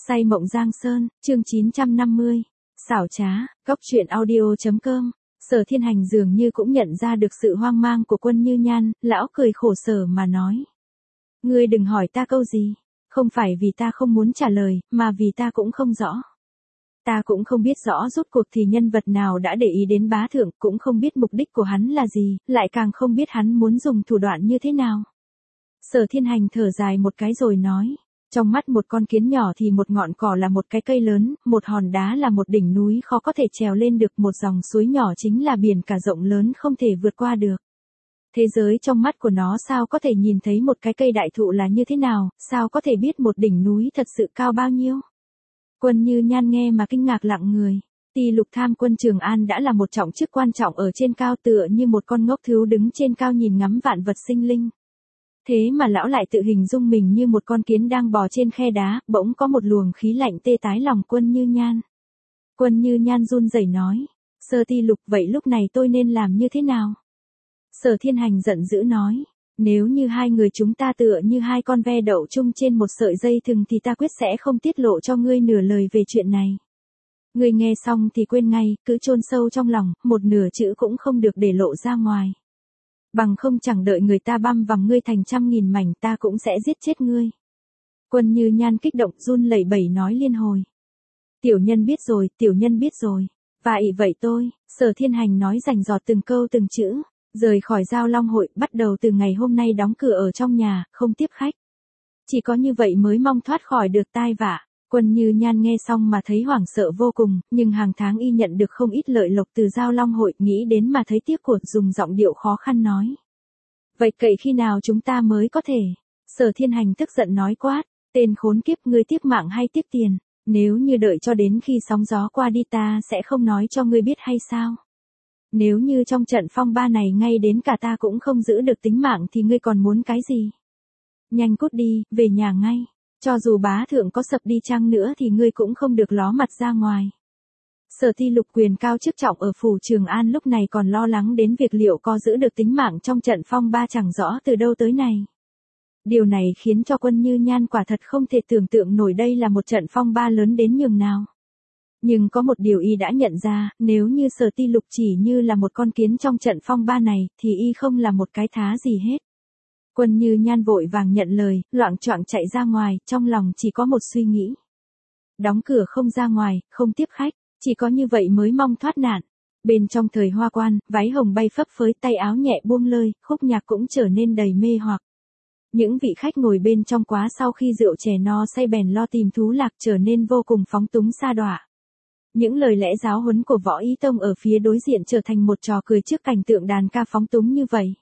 Say mộng Giang Sơn, chương 950. Xảo trá, Cóc truyện audio.com. Sở Thiên Hành dường như cũng nhận ra được sự hoang mang của Quân Như Nhan, lão cười khổ sở mà nói. Ngươi đừng hỏi ta câu gì, không phải vì ta không muốn trả lời, mà vì ta cũng không rõ. Ta cũng không biết rõ rốt cuộc thì nhân vật nào đã để ý đến bá thượng, cũng không biết mục đích của hắn là gì, lại càng không biết hắn muốn dùng thủ đoạn như thế nào. Sở Thiên Hành thở dài một cái rồi nói. Trong mắt một con kiến nhỏ thì một ngọn cỏ là một cái cây lớn, một hòn đá là một đỉnh núi khó có thể trèo lên được, một dòng suối nhỏ chính là biển cả rộng lớn không thể vượt qua được. Thế giới trong mắt của nó sao có thể nhìn thấy một cái cây đại thụ là như thế nào, sao có thể biết một đỉnh núi thật sự cao bao nhiêu. Quân Như Nhan nghe mà kinh ngạc lặng người. Ti Lục Tham quân Trường An đã là một trọng chức quan trọng ở trên cao, tựa như một con ngốc thứu đứng trên cao nhìn ngắm vạn vật sinh linh. Thế mà lão lại tự hình dung mình như một con kiến đang bò trên khe đá, bỗng có một luồng khí lạnh tê tái lòng Quân Như Nhan. Quân Như Nhan run rẩy nói, Sơ Ti Lục, vậy lúc này tôi nên làm như thế nào? Sở Thiên Hành giận dữ nói, nếu như hai người chúng ta tựa như hai con ve đậu chung trên một sợi dây thừng thì ta quyết sẽ không tiết lộ cho ngươi nửa lời về chuyện này. Ngươi nghe xong thì quên ngay, cứ chôn sâu trong lòng, một nửa chữ cũng không được để lộ ra ngoài. Bằng không chẳng đợi người ta băm vằm ngươi thành trăm nghìn mảnh, ta cũng sẽ giết chết ngươi. Quân Như Nhan kích động run lẩy bẩy nói liên hồi. Tiểu nhân biết rồi, tiểu nhân biết rồi. Vậy tôi, Sở Thiên Hành nói rành rọt từng câu từng chữ, rời khỏi Giao Long hội, bắt đầu từ ngày hôm nay đóng cửa ở trong nhà, không tiếp khách. Chỉ có như vậy mới mong thoát khỏi được tai vạ. Quân Như Nhan nghe xong mà thấy hoảng sợ vô cùng, nhưng hàng tháng y nhận được không ít lợi lộc từ Giao Long hội, nghĩ đến mà thấy tiếc của, dùng giọng điệu khó khăn nói. Vậy cậy khi nào chúng ta mới có thể? Sở Thiên Hành tức giận nói quát, tên khốn kiếp, ngươi tiếc mạng hay tiếc tiền? Nếu như đợi cho đến khi sóng gió qua đi ta sẽ không nói cho ngươi biết hay sao? Nếu như trong trận phong ba này ngay đến cả ta cũng không giữ được tính mạng thì ngươi còn muốn cái gì? Nhanh cút đi, về nhà ngay. Cho dù bá thượng có sập đi chăng nữa thì ngươi cũng không được ló mặt ra ngoài. Sở Ti Lục quyền cao chức trọng ở phủ Trường An lúc này còn lo lắng đến việc liệu có giữ được tính mạng trong trận phong ba chẳng rõ từ đâu tới này. Điều này khiến cho Quân Như Nhan quả thật không thể tưởng tượng nổi đây là một trận phong ba lớn đến nhường nào. Nhưng có một điều y đã nhận ra, nếu như Sở Ti Lục chỉ như là một con kiến trong trận phong ba này, thì y không là một cái thá gì hết. Quân Như Nhan vội vàng nhận lời, loạng choạng chạy ra ngoài, trong lòng chỉ có một suy nghĩ. Đóng cửa không ra ngoài, không tiếp khách, chỉ có như vậy mới mong thoát nạn. Bên trong thời Hoa Quan, váy hồng bay phấp phới, tay áo nhẹ buông lơi, khúc nhạc cũng trở nên đầy mê hoặc. Những vị khách ngồi bên trong quá sau khi rượu chè no say bèn lo tìm thú lạc, trở nên vô cùng phóng túng sa đọa. Những lời lẽ giáo huấn của Võ Ý Tông ở phía đối diện trở thành một trò cười trước cảnh tượng đàn ca phóng túng như vậy.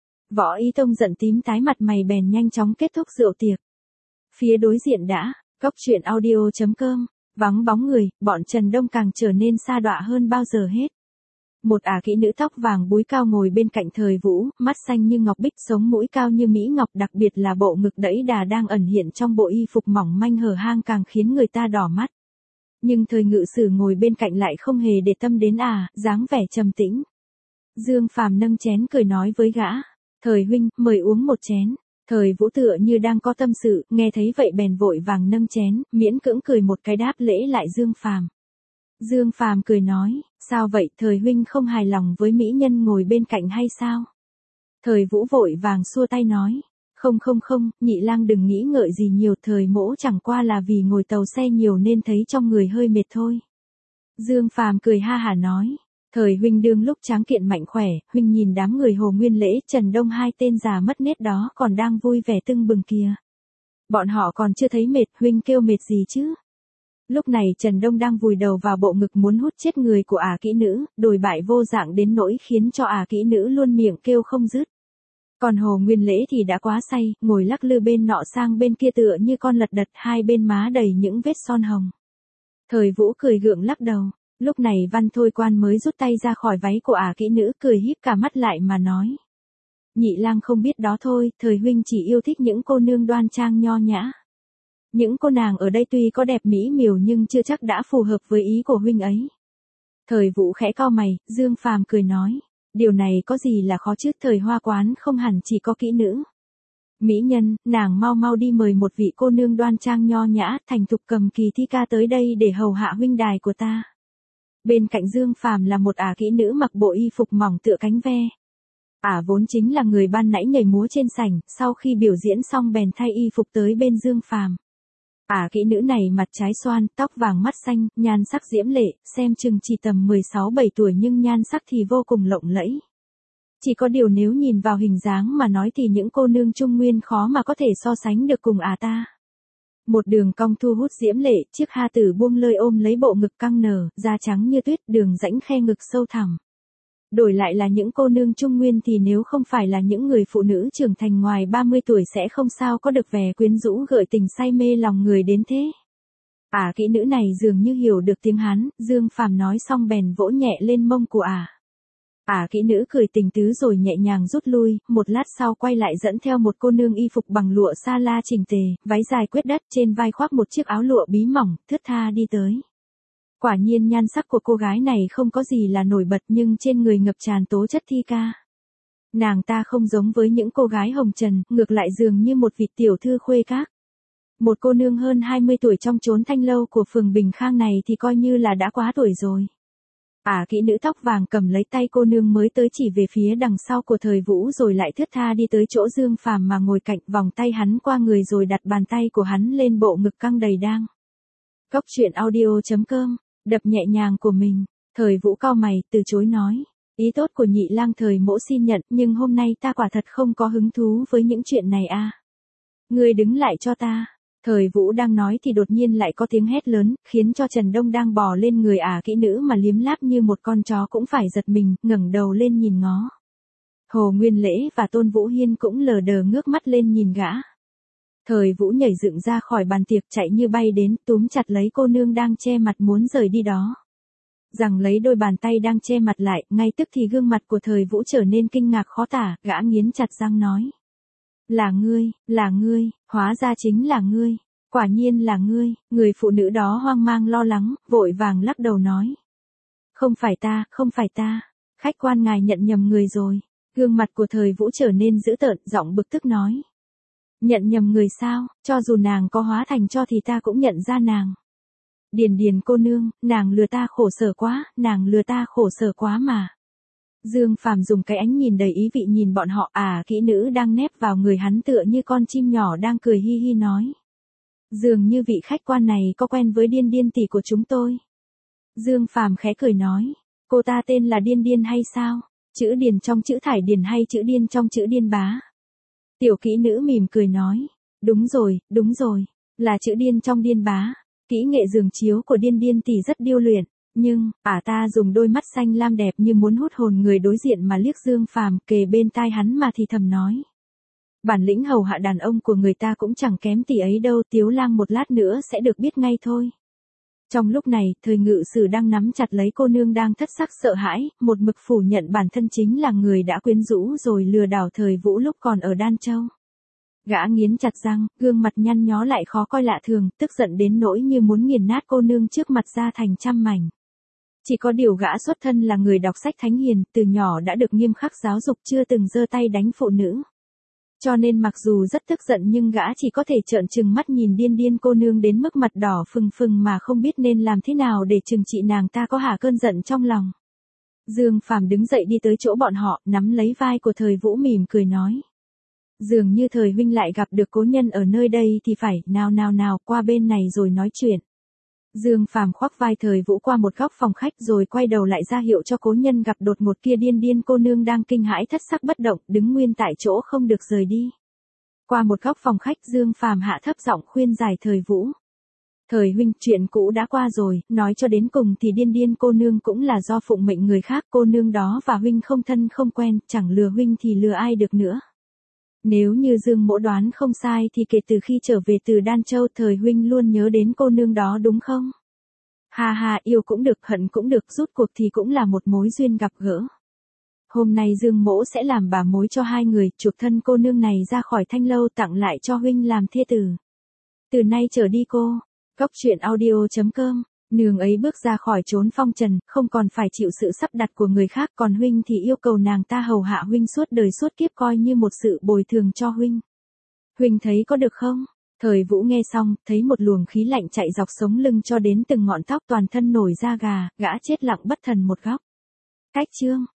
Võ Ý Tông giận tím tái mặt mày bèn nhanh chóng kết thúc rượu tiệc. Phía đối diện đã, Cóc truyện audio.com, vắng bóng người, bọn Trần Đông càng trở nên sa đọa hơn bao giờ hết. Một kỹ nữ tóc vàng búi cao ngồi bên cạnh Thời Vũ, mắt xanh như ngọc bích, sống mũi cao như mỹ ngọc, đặc biệt là bộ ngực đẫy đà đang ẩn hiện trong bộ y phục mỏng manh hở hang càng khiến người ta đỏ mắt. Nhưng Thời Ngự Sử ngồi bên cạnh lại không hề để tâm đến dáng vẻ trầm tĩnh. Dương Phàm nâng chén cười nói với gã. Thời huynh, mời uống một chén. Thời Vũ tựa như đang có tâm sự, nghe thấy vậy bèn vội vàng nâng chén, miễn cưỡng cười một cái đáp lễ lại Dương Phàm. Dương Phàm cười nói, sao vậy, Thời huynh không hài lòng với mỹ nhân ngồi bên cạnh hay sao? Thời Vũ vội vàng xua tay nói, không, nhị lang đừng nghĩ ngợi gì nhiều, Thời mỗ chẳng qua là vì ngồi tàu xe nhiều nên thấy trong người hơi mệt thôi. Dương Phàm cười ha hả nói. Thời huynh đương lúc tráng kiện mạnh khỏe, huynh nhìn đám người Hồ Nguyên Lễ, Trần Đông hai tên già mất nết đó còn đang vui vẻ tưng bừng kìa. Bọn họ còn chưa thấy mệt, huynh kêu mệt gì chứ? Lúc này Trần Đông đang vùi đầu vào bộ ngực muốn hút chết người của kỹ nữ, đồi bại vô dạng đến nỗi khiến cho kỹ nữ luôn miệng kêu không dứt. Còn Hồ Nguyên Lễ thì đã quá say, ngồi lắc lư bên nọ sang bên kia tựa như con lật đật, hai bên má đầy những vết son hồng. Thời Vũ cười gượng lắc đầu. Lúc này Văn Thôi Quan mới rút tay ra khỏi váy của kỹ nữ, cười híp cả mắt lại mà nói. Nhị lang không biết đó thôi, Thời huynh chỉ yêu thích những cô nương đoan trang nho nhã. Những cô nàng ở đây tuy có đẹp mỹ miều nhưng chưa chắc đã phù hợp với ý của huynh ấy. Thời Vũ khẽ cau mày, Dương Phàm cười nói. Điều này có gì là khó chứ, Thời Hoa Quán không hẳn chỉ có kỹ nữ. Mỹ nhân, nàng mau mau đi mời một vị cô nương đoan trang nho nhã, thành thục cầm kỳ thi ca tới đây để hầu hạ huynh đài của ta. Bên cạnh Dương Phàm là một ả kỹ nữ mặc bộ y phục mỏng tựa cánh ve. Ả vốn chính là người ban nãy nhảy múa trên sảnh, sau khi biểu diễn xong bèn thay y phục tới bên Dương Phàm. Ả kỹ nữ này mặt trái xoan, tóc vàng mắt xanh, nhan sắc diễm lệ, xem chừng chỉ tầm 16-17 tuổi nhưng nhan sắc thì vô cùng lộng lẫy. Chỉ có điều nếu nhìn vào hình dáng mà nói thì những cô nương Trung Nguyên khó mà có thể so sánh được cùng ta. Một đường cong thu hút diễm lệ, chiếc ha tử buông lơi ôm lấy bộ ngực căng nở, da trắng như tuyết, đường rãnh khe ngực sâu thẳm. Đổi lại là những cô nương Trung Nguyên thì nếu không phải là những người phụ nữ trưởng thành ngoài 30 tuổi sẽ không sao có được vẻ quyến rũ gợi tình say mê lòng người đến thế. Kỹ nữ này dường như hiểu được tiếng Hán, Dương Phàm nói xong bèn vỗ nhẹ lên mông của kỹ nữ cười tình tứ rồi nhẹ nhàng rút lui, một lát sau quay lại dẫn theo một cô nương y phục bằng lụa sa la chỉnh tề, váy dài quyết đất, trên vai khoác một chiếc áo lụa bí mỏng, thướt tha đi tới. Quả nhiên nhan sắc của cô gái này không có gì là nổi bật nhưng trên người ngập tràn tố chất thi ca. Nàng ta không giống với những cô gái hồng trần, ngược lại dường như một vị tiểu thư khuê các. Một cô nương hơn 20 tuổi trong chốn thanh lâu của phường Bình Khang này thì coi như là đã quá tuổi rồi. Kỹ nữ tóc vàng cầm lấy tay cô nương mới tới chỉ về phía đằng sau của Thời Vũ rồi lại thướt tha đi tới chỗ Dương Phàm mà ngồi cạnh, vòng tay hắn qua người rồi đặt bàn tay của hắn lên bộ ngực căng đầy đang. Cốc truyện audio.com, đập nhẹ nhàng của mình, Thời Vũ cau mày, từ chối nói. Ý tốt của nhị lang Thời mỗ xin nhận, nhưng hôm nay ta quả thật không có hứng thú với những chuyện này Ngươi đứng lại cho ta. Thời Vũ đang nói thì đột nhiên lại có tiếng hét lớn, khiến cho Trần Đông đang bò lên người kỹ nữ mà liếm láp như một con chó cũng phải giật mình, ngẩng đầu lên nhìn ngó. Hồ Nguyên Lễ và Tôn Vũ Hiên cũng lờ đờ ngước mắt lên nhìn gã. Thời Vũ nhảy dựng ra khỏi bàn tiệc chạy như bay đến, túm chặt lấy cô nương đang che mặt muốn rời đi đó. Rằng lấy đôi bàn tay đang che mặt lại, ngay tức thì gương mặt của Thời Vũ trở nên kinh ngạc khó tả, gã nghiến chặt răng nói. Là ngươi, hóa ra chính là ngươi, quả nhiên là ngươi. Người phụ nữ đó hoang mang lo lắng, vội vàng lắc đầu nói. Không phải ta, khách quan ngài nhận nhầm người rồi. Gương mặt của Thời Vũ trở nên dữ tợn, giọng bực tức nói. Nhận nhầm người sao, cho dù nàng có hóa thành cho thì ta cũng nhận ra nàng. Điền cô nương, nàng lừa ta khổ sở quá mà. Dương Phàm dùng cái ánh nhìn đầy ý vị nhìn bọn họ, kỹ nữ đang nép vào người hắn tựa như con chim nhỏ đang cười hi hi nói. Dường như vị khách quan này có quen với Điên tỷ của chúng tôi. Dương Phàm khẽ cười nói, cô ta tên là Điên hay sao? Chữ Điền trong chữ Thải Điền hay chữ Điên trong chữ Điên bá? Tiểu kỹ nữ mỉm cười nói, đúng rồi, là chữ Điên trong Điên bá. Kỹ nghệ giường chiếu của Điên tỷ rất điêu luyện. Nhưng, ta dùng đôi mắt xanh lam đẹp như muốn hút hồn người đối diện mà liếc Dương Phàm kề bên tai hắn mà thì thầm nói. Bản lĩnh hầu hạ đàn ông của người ta cũng chẳng kém tỷ ấy đâu, Tiếu lang một lát nữa sẽ được biết ngay thôi. Trong lúc này, Thời Ngự Sử đang nắm chặt lấy cô nương đang thất sắc sợ hãi, một mực phủ nhận bản thân chính là người đã quyến rũ rồi lừa đảo Thời Vũ lúc còn ở Đan Châu. Gã nghiến chặt răng, gương mặt nhăn nhó lại khó coi lạ thường, tức giận đến nỗi như muốn nghiền nát cô nương trước mặt ra thành trăm mảnh. Chỉ có điều gã xuất thân là người đọc sách thánh hiền, từ nhỏ đã được nghiêm khắc giáo dục chưa từng giơ tay đánh phụ nữ. Cho nên mặc dù rất tức giận nhưng gã chỉ có thể trợn trừng mắt nhìn Điên cô nương đến mức mặt đỏ phừng phừng mà không biết nên làm thế nào để trừng trị nàng ta có hả cơn giận trong lòng. Dương Phàm đứng dậy đi tới chỗ bọn họ, nắm lấy vai của Thời Vũ mỉm cười nói. Dường như Thời huynh lại gặp được cố nhân ở nơi đây thì phải, nào, qua bên này rồi nói chuyện. Dương Phàm khoác vai Thời Vũ qua một góc phòng khách rồi quay đầu lại ra hiệu cho cố nhân gặp đột ngột kia. Điên cô nương đang kinh hãi thất sắc bất động, đứng nguyên tại chỗ không được rời đi. Qua một góc phòng khách, Dương Phàm hạ thấp giọng khuyên giải Thời Vũ. Thời huynh, chuyện cũ đã qua rồi, nói cho đến cùng thì Điên cô nương cũng là do phụng mệnh người khác, cô nương đó và huynh không thân không quen, chẳng lừa huynh thì lừa ai được nữa. Nếu như Dương mỗ đoán không sai thì kể từ khi trở về từ Đan Châu Thời huynh luôn nhớ đến cô nương đó đúng không? Ha, yêu cũng được, hận cũng được, rút cuộc thì cũng là một mối duyên gặp gỡ. Hôm nay Dương mỗ sẽ làm bà mối cho hai người, chuộc thân cô nương này ra khỏi thanh lâu tặng lại cho huynh làm thê tử. Từ nay trở đi cô, Cốc truyện audio.com, nương ấy bước ra khỏi chốn phong trần, không còn phải chịu sự sắp đặt của người khác, còn huynh thì yêu cầu nàng ta hầu hạ huynh suốt đời suốt kiếp coi như một sự bồi thường cho huynh. Huynh thấy có được không? Thời Vũ nghe xong, thấy một luồng khí lạnh chạy dọc sống lưng cho đến từng ngọn tóc, toàn thân nổi da gà, gã chết lặng bất thần một góc. Cách chương